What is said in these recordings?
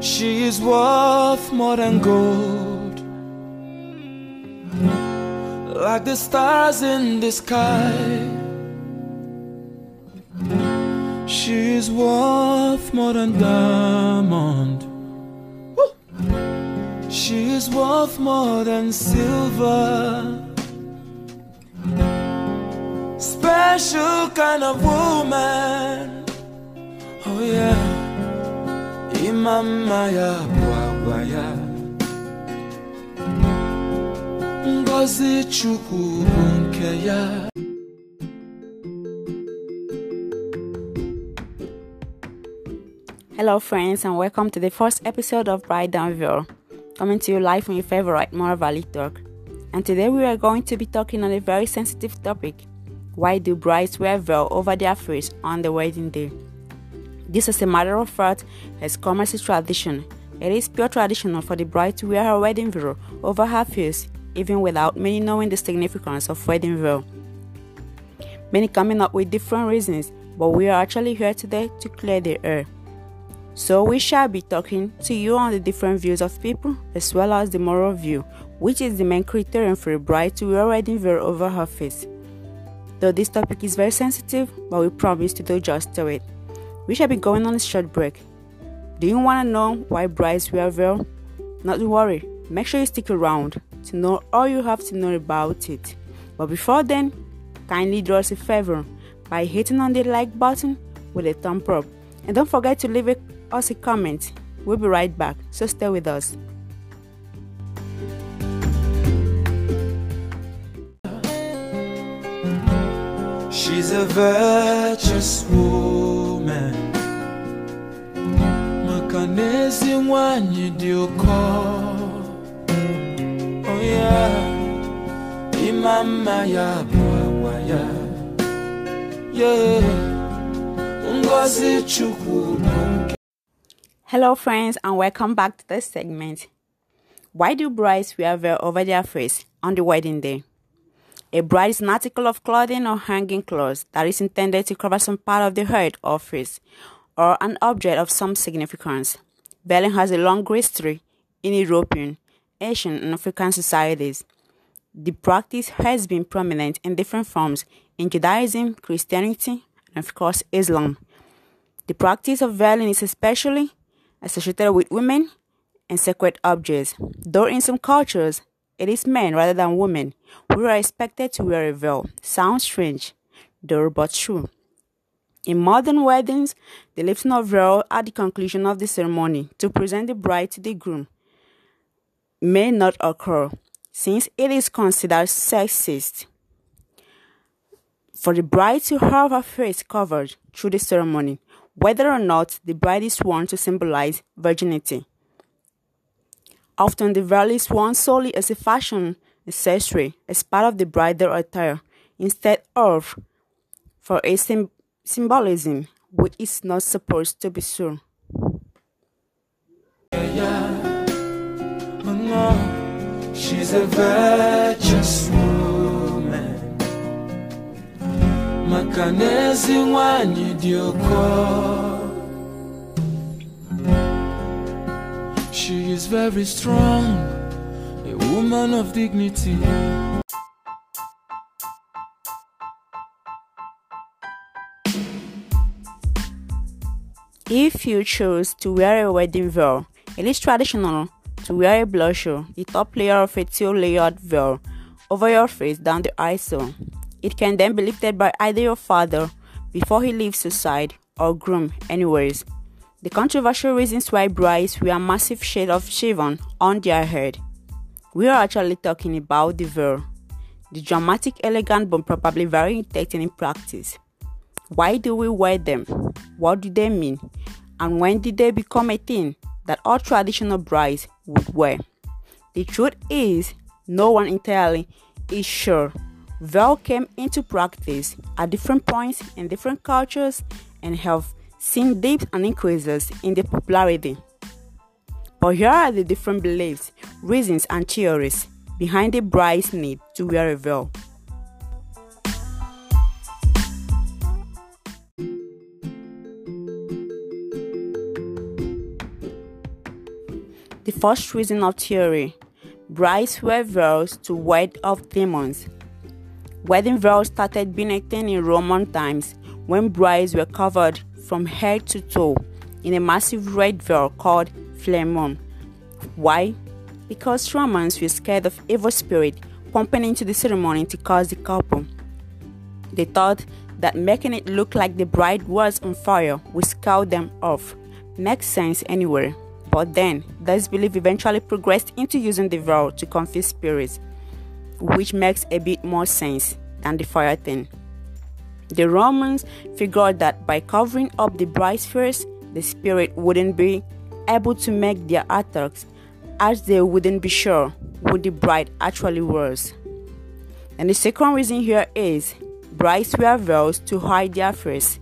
She is worth more than gold, like the stars in the sky. She is worth more than diamond. She is worth more than silver. Special kind of woman. Oh yeah. Imama ya bwagwaya, Ngozi Chukwu nke ya. Hello friends, and welcome to the first episode of Bride Danville, coming to you live from your favorite Mora Valley Talk. And today we are going to be talking on a very sensitive topic: why do brides wear veil over their face on the wedding day? This, as a matter of fact, has come as a tradition. It is pure traditional for the bride to wear her wedding veil over her face, even without many knowing the significance of wedding veil. Many coming up with different reasons, but we are actually here today to clear the air. So we shall be talking to you on the different views of people, as well as the moral view, which is the main criterion for a bride to wear a wedding veil over her face. Though this topic is very sensitive, but we promise to do justice to it. We shall be going on a short break. Do you want to know why brides wear veil? Not to worry, make sure you stick around to know all you have to know about it. But before then, kindly do us a favor by hitting on the like button with a thumb up. And don't forget to leave us a comment. We'll be right back, so stay with us. She's a virtuous woman, makanezi wanyi dioko. Oh yeah, imama ya bwagwaya. Yeah, Ngozi Chukwu. Hello friends, and welcome back to this segment. Why do brides wear veil over their face on the wedding day? A bride is an article of clothing or hanging clothes that is intended to cover some part of the head or face, or an object of some significance. Veiling has a long history in European, Asian, and African societies. The practice has been prominent in different forms in Judaism, Christianity, and of course Islam. The practice of veiling is especially associated with women and sacred objects, though in some cultures it is men rather than women who are expected to wear a veil. Sounds strange, though but true. In modern weddings, the lifting of veil at the conclusion of the ceremony to present the bride to the groom may not occur, since it is considered sexist for the bride to have her face covered through the ceremony, whether or not the bride is worn to symbolize virginity. Often the veil is worn solely as a fashion accessory as part of the bridal attire, instead of for a symbolism which is not supposed to be so. She's a virtuous woman, makanezi wanyi dioko. She is very strong, a woman of dignity. If you choose to wear a wedding veil, it is traditional to wear a blusher, the top layer of a two-layered veil, over your face down the aisle. It can then be lifted by either your father before he leaves your side, or groom anyways. The controversial reasons why brides wear a massive shade of chiffon on their head. We are actually talking about the veil, the dramatic, elegant, but probably very irritating in practice. Why do we wear them? What do they mean? And when did they become a thing that all traditional brides would wear? The truth is, no one entirely is sure. Veil came into practice at different points in different cultures and have seen dips and increases in the popularity. But here are the different beliefs, reasons, and theories behind the bride's need to wear a veil. The first reason of theory: brides wear veils to ward off demons. Wedding veils started being a thing in Roman times when brides were covered from head to toe in a massive red veil called phlegon. Why? Because Romans were scared of evil spirits pumping into the ceremony to curse the couple. They thought that making it look like the bride was on fire would scare them off. Makes sense anyway. But then, this belief eventually progressed into using the veil to confuse spirits, which makes a bit more sense than the fire thing. The Romans figured that by covering up the bride's face, the spirit wouldn't be able to make their attacks, as they wouldn't be sure who the bride actually was. And the second reason here is brides wear veils to hide their face.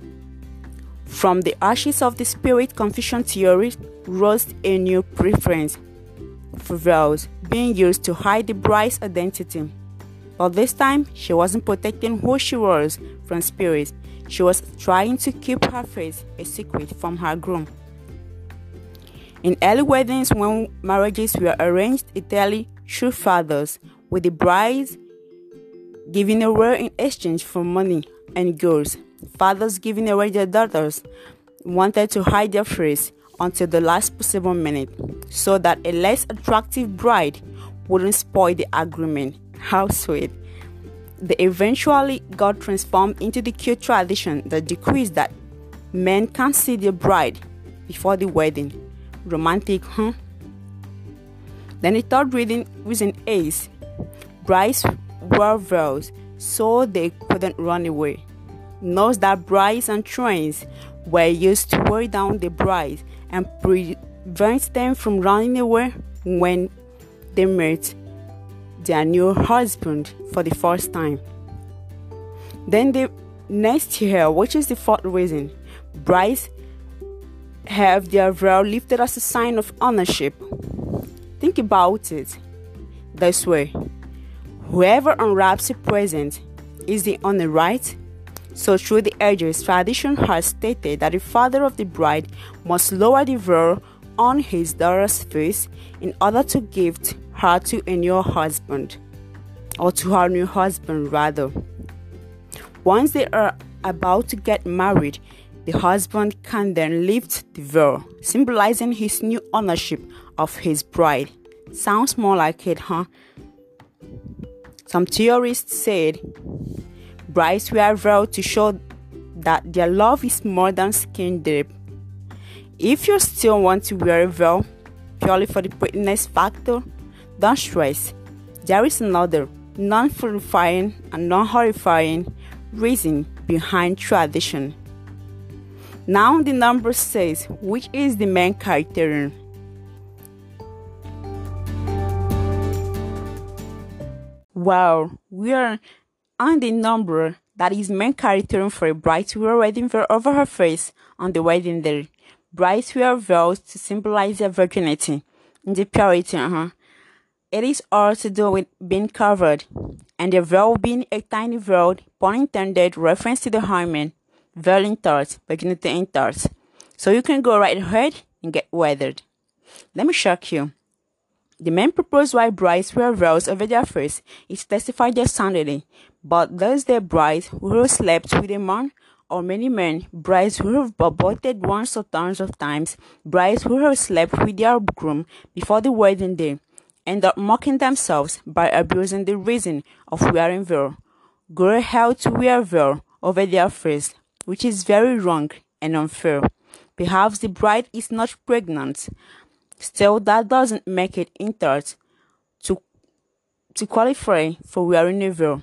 From the ashes of the spirit confusion theory rose a new preference for veils being used to hide the bride's identity. But this time, she wasn't protecting who she was from spirits. She was trying to keep her face a secret from her groom. In early weddings, when marriages were arranged entirely through fathers, with the brides giving away in exchange for money and goods, fathers giving away their daughters wanted to hide their face until the last possible minute, so that a less attractive bride wouldn't spoil the agreement. How sweet. They eventually got transformed into the cute tradition that decrees that men can't see their bride before the wedding. Romantic, huh? Then the third reason is brides wear veils so they couldn't run away. Knows that brides and trains were used to weigh down the brides and prevent them from running away when they met their new husband for the first time. Then the next here, which is the fourth reason, brides have their veil lifted as a sign of ownership. Think about it this way: whoever unwraps a present is the owner, right? So through the ages, tradition has stated that the father of the bride must lower the veil on his daughter's face in order to gift her to a new husband, or to her new husband rather. Once they are about to get married, the husband can then lift the veil, symbolizing his new ownership of his bride. Sounds more like it, huh? Some theorists said brides wear veil to show that their love is more than skin deep. If you still want to wear a veil purely for the prettiness factor, don't stress. There is another non-horrifying and non-horrifying reason behind tradition. Now the number says which is the main criterion. Wow, we are on the number that is main criterion for a bride to wear a wedding veil over her face on the wedding day. Brides wear veils to symbolize their virginity and the purity. It is all to do with being covered, and the veil being a tiny veil, pun intended, reference to the hymen, veil in thoughts, virginity in thoughts. So you can go right ahead and get wedded. Let me shock you. The main purpose why brides wear veils over their face is to testify their sanity. But those the brides who have slept with a man or many men, brides who have aborted once or tons of times, brides who have slept with their groom before the wedding day, end up mocking themselves by abusing the reason of wearing veil. Go ahead to wear veil over their face, which is very wrong and unfair. Perhaps the bride is not pregnant. Still, that doesn't make it intert to qualify for wearing a veil.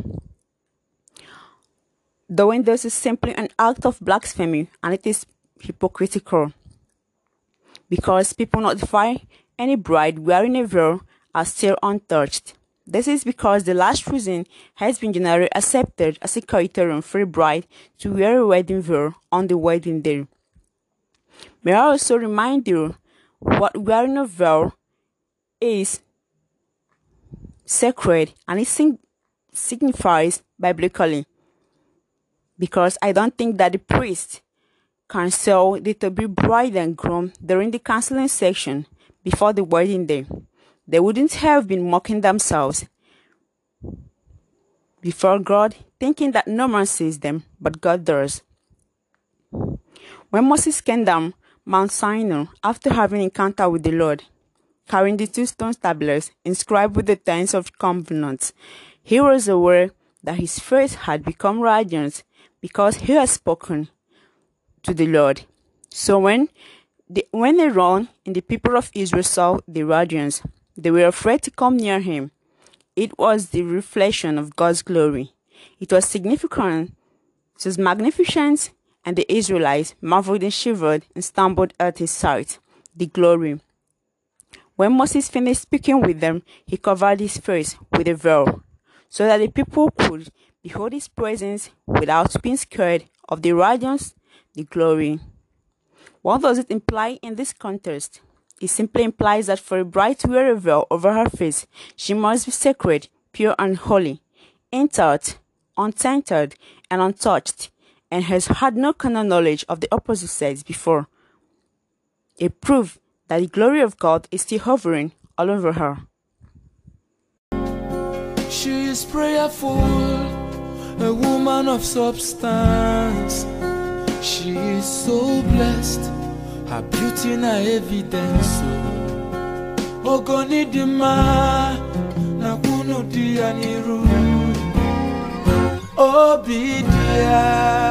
Doing this is simply an act of blasphemy, and it is hypocritical, because people notify any bride wearing a veil are still untouched. This is because the last reason has been generally accepted as a criterion for a bride to wear a wedding veil on the wedding day. May I also remind you what wearing a veil is sacred, and it signifies biblically, because I don't think that the priest can sell the to-be bride and groom during the counseling section, before the wedding day, they wouldn't have been mocking themselves before God, thinking that no man sees them, but God does. When Moses came down Mount Sinai after having encounter with the Lord, carrying the 2 stone tablets inscribed with the terms of covenant, he was aware that his face had become radiant because he had spoken to the Lord. So when Aaron and the people of Israel saw the radiance, they were afraid to come near him. It was the reflection of God's glory. It was significant, it was magnificent, and the Israelites marveled and shivered and stumbled at his sight, the glory. When Moses finished speaking with them, he covered his face with a veil, so that the people could behold his presence without being scared of the radiance, the glory. What does it imply in this context? It simply implies that for a bride to wear a veil over her face, she must be sacred, pure and holy, intact, untainted, and untouched, and has had no carnal knowledge of the opposite sex before. A proof that the glory of God is still hovering all over her. She is prayerful, a woman of substance. She is so blessed, her beauty na evidence. Ogoni dima na kunu dia niru. Obidia,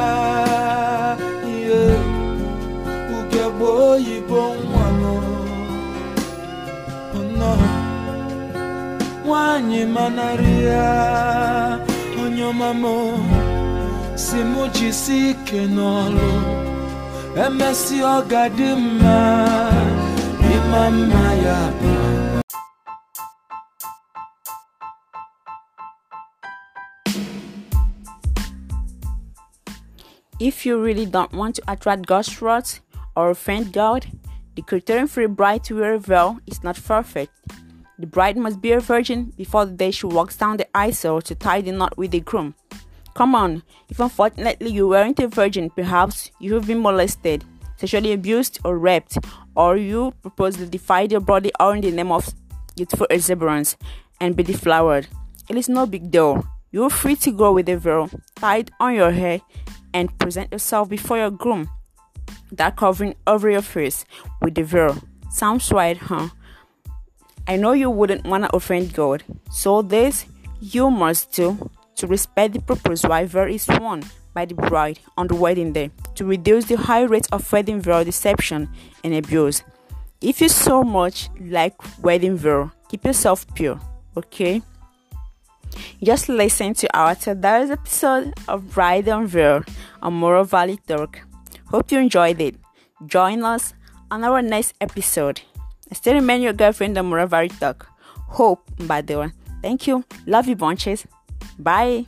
yeah. Ugebo yibon wano. Oh no. Wanyi manaria, onyomamo. Simuji sike nolo. Emesi ogadima, imama ya. If you really don't want to attract God's wrath or offend God, the criterion for a bride to wear a veil is not perfect. The bride must be a virgin before the day she walks down the aisle to tie the knot with the groom. Come on, if unfortunately you weren't a virgin, perhaps you have been molested, sexually abused or raped, or you purposely defied your body all in the name of youthful exuberance and be deflowered. It is no big deal. You are free to go with a veil tied on your hair and present yourself before your groom, that covering over your face with the veil. Sounds right, huh? I know you wouldn't want to offend God, so this you must do to respect the purpose why veil is worn by the bride on the wedding day, to reduce the high rate of wedding veil deception and abuse. If you so much like wedding veil, keep yourself pure, okay? Just listen to our today's episode of Bride Unveiled on Morro Valley Talk. Hope you enjoyed it. Join us on our next episode. I still remain your girlfriend on Morro Valley Talk. Hope, by the way. Thank you. Love you bunches. Bye.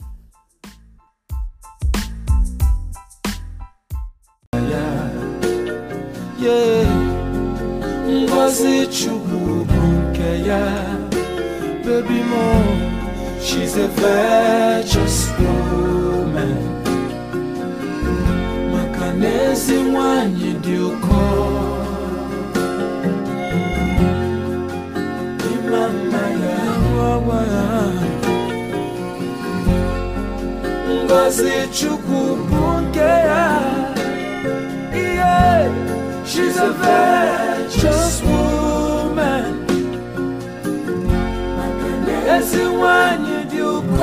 Baby mo. She's a virtuous woman. Makanezi wanyi diuko. Imama ya wawa. Ngozi chuku bunkea. Yeah, she's a virtuous woman. Makanezi wanyi diuko.